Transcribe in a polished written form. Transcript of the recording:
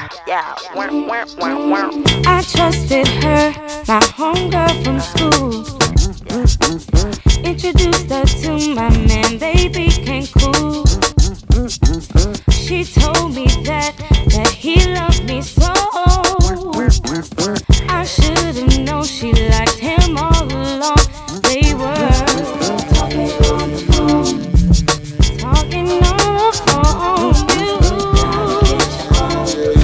Yeah. I trusted her, my homegirl from school. Introduced her to my man, they became cool.